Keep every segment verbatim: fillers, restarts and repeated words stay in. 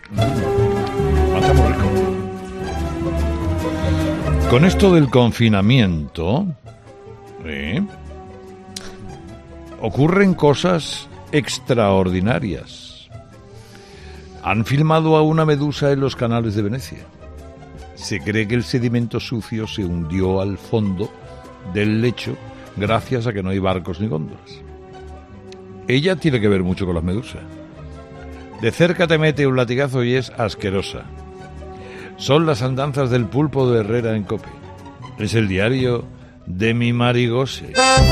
Está muy rico. Con esto del confinamiento, ¿eh? ocurren cosas extraordinarias. Han filmado a una medusa en los canales de Venecia. Se cree que el sedimento sucio se hundió al fondo del lecho gracias a que no hay barcos ni góndolas. Ella tiene que ver mucho con las medusas. De cerca te mete un latigazo y es asquerosa. Son las andanzas del pulpo de Herrera en COPE. Es el diario de mi Marigose.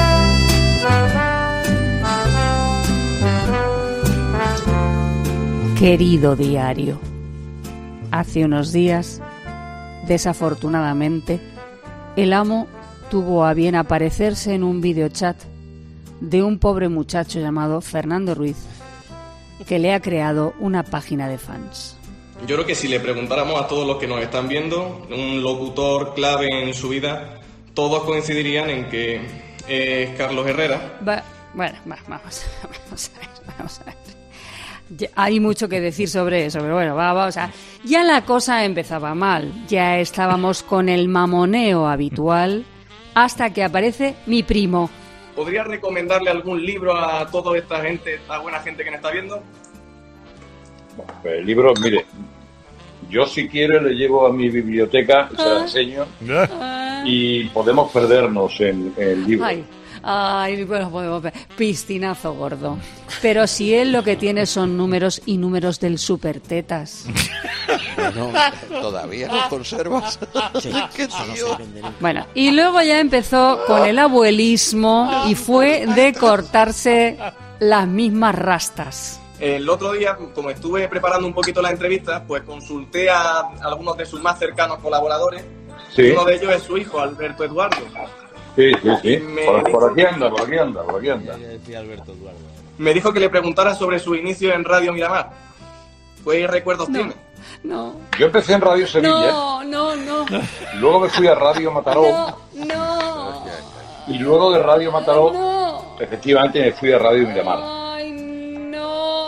Querido diario, hace unos días, desafortunadamente, el amo tuvo a bien aparecerse en un videochat de un pobre muchacho llamado Fernando Ruiz, que le ha creado una página de fans. Yo creo que si le preguntáramos a todos los que nos están viendo, un locutor clave en su vida, todos coincidirían en que es Carlos Herrera. Va, bueno, va, vamos, vamos a ver, vamos a ver. Ya, hay mucho que decir sobre eso, pero bueno, va, vamos a... Ya la cosa empezaba mal, ya estábamos con el mamoneo habitual, hasta que aparece mi primo. ¿Podría recomendarle algún libro a toda esta gente, esta buena gente que nos está viendo? Bueno, pues el libro, mire, yo si quiere le llevo a mi biblioteca, se la enseño, y podemos perdernos en, en el libro. Ay, ay, bueno, podemos ver. Piscinazo gordo. Pero si él lo que tiene son números y números del Supertetas. Bueno, ¿todavía los conservas? Sí, ¿qué tío? Bueno, y luego ya empezó con el abuelismo y fue de cortarse las mismas rastas. El otro día, como estuve preparando un poquito la entrevista, pues consulté a algunos de sus más cercanos colaboradores. Sí. Uno de ellos es su hijo, Alberto Eduardo. Sí, sí, sí. Por, por aquí anda, por aquí anda, por aquí anda. Me dijo que le preguntara sobre su inicio en Radio Miramar. ¿Qué recuerdos no, tiene? No. Yo empecé en Radio Sevilla. No, no, no. Luego me fui a Radio Mataró. No, no. Y luego de Radio Mataró, no. efectivamente me fui a Radio Miramar. Ay, no.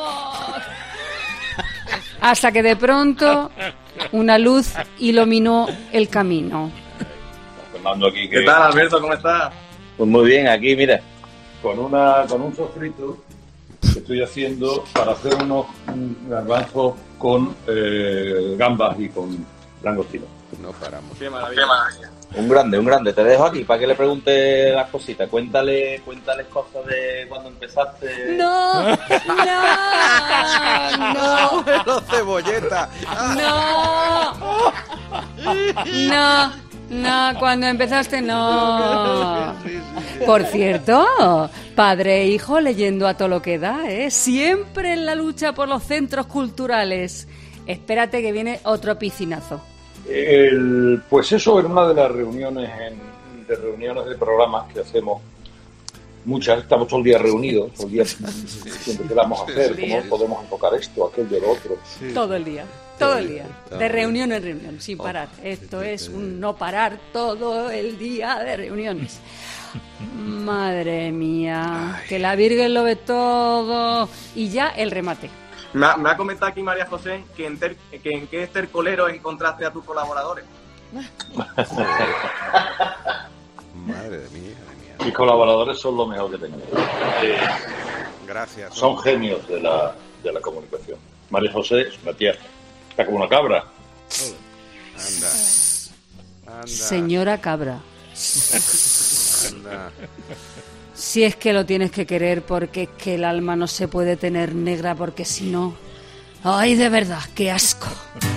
Hasta que de pronto una luz iluminó el camino. Aquí que... ¿Qué tal, Alberto? ¿Cómo estás? Pues muy bien, aquí, mira. Con una con un sofrito que estoy haciendo para hacer unos garbanzos con eh, gambas y con langostino. No paramos. Qué maravilla. Qué maravilla. Un grande, un grande. Te dejo aquí para que le pregunte las cositas. Cuéntale, cuéntale cosas de cuando empezaste. No, no, no. Los cebolleta. No. No. No, cuando empezaste no. Por cierto, padre e hijo leyendo a todo lo que da, ¿eh? Siempre en la lucha por los centros culturales. Espérate que viene otro piscinazo. El, pues eso, en una de las reuniones en, de reuniones de programas que hacemos, muchas, estamos todo el día reunidos, todo el día diciendo qué vamos a hacer, cómo podemos enfocar esto, aquello, lo otro. Sí. Todo el día. Todo el día, de reunión en reunión, sin parar. Esto es un no parar todo el día de reuniones. Madre mía, que la Virgen lo ve todo. Y ya el remate. Me ha, me ha comentado aquí María José que en, ter, que en qué estercolero encontraste a tus colaboradores. Madre mía. Mis colaboradores son lo mejor que tengo. Eh, Gracias. Son genios de la, de la comunicación. María José es una tía. Está como una cabra. Anda. Anda. Señora cabra. Anda. Si es que lo tienes que querer, porque es que el alma no se puede tener negra, porque si no... ¡Ay, de verdad, qué asco!